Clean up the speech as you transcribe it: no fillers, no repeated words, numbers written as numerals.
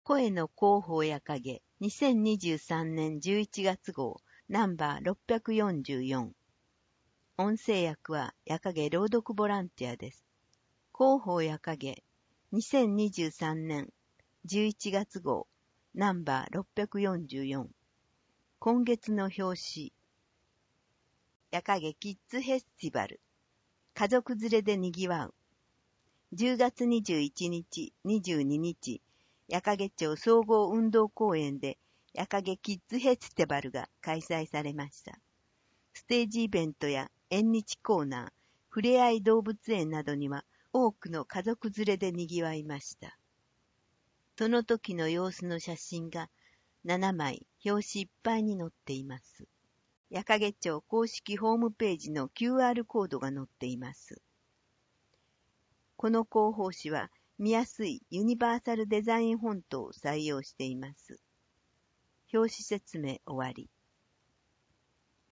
声の広報や影、2023年11月号、ナンバー644。音声訳はや影朗読ボランティアです。広報や影、2023年11月号、ナンバー644。今月の表紙。や影キッズフェスティバル。家族連れで賑わう。10月21日、22日、や影町総合運動公園でや影キッズフェスティバルが開催されました。ステージイベントや縁日コーナー、ふれあい動物園などには多くの家族連れで賑わいました。その時の様子の写真が7枚表紙いっぱいに載っています。や影町公式ホームページの QR コードが載っています。この広報誌は見やすいユニバーサルデザインフォントを採用しています。表紙説明終わり。